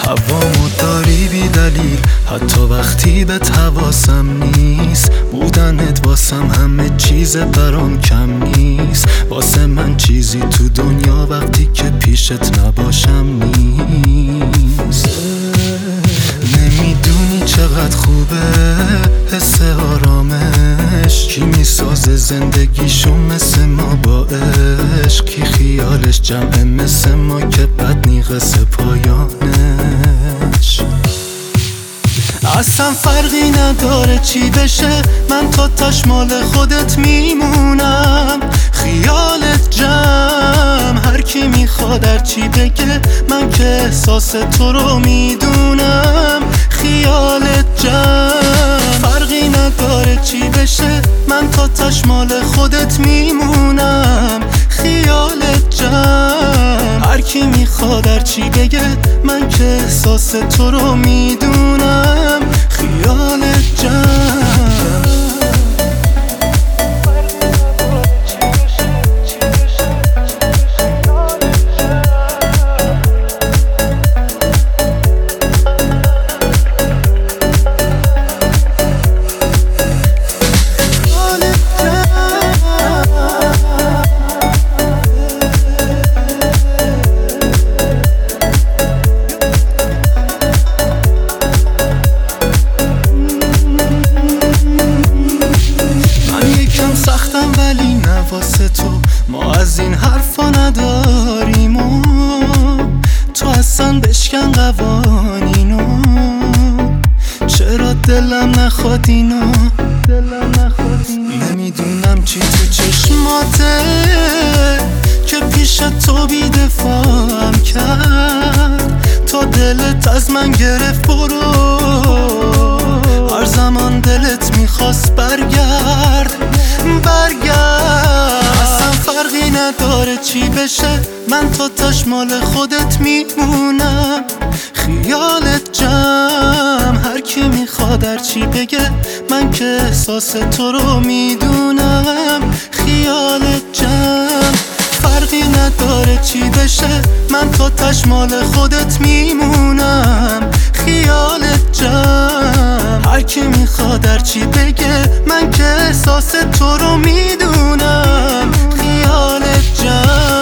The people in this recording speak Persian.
هوامو داری بی دلیل، حتی وقتی بهت حواسم نیست. بودنت واسم همه چیز برام کم نیست. واسه من چیزی تو دنیا وقتی که پیشت نباشم نیست. نمیدونی چقدر خوبه حس آرامش. کی میسازه زندگیشو مثل ما با عشق؟ کی خیالش جمعه مثل ما که بد نیقص پایانش؟ اصلا فرقی نداره چی بشه، من تا تاش مال خودت میمونم. خیالت جمع، هر کی میخواد هر چی بگه، من که احساس تو رو میدونم. خیالت جمع، فرقی نداره چی بشه، من تا تاش مال خودت میمونم. خیالت جمع، هر کی میخواد هر چی بگه، من که احساس تو رو میدونم. خیالت جمع. ولی نه واسه تو ما از این حرفا نداریم و تو اصلا بشکن قوانینو. چرا دلم نخواد اینو؟ نمیدونم چی تو چشماته که پیش تو بی‌دفاعم کرد. تا دلت از من گرفت برو، هر زمان دلت میخواست برگرد. اصلا فرقی نداره چی بشه، من تا تاش مال خودت میمونم. خیالت جمع، هر کی میخواد هر چی بگه، من که احساس تو رو میدونم. خیالت جمع، فرقی نداره چی بشه، من تا تاش مال خودت میمونم. خیالت جمع، هر کی میخواد هر چی بگه، من که احساس تو رو میدونم. خیالت جمع.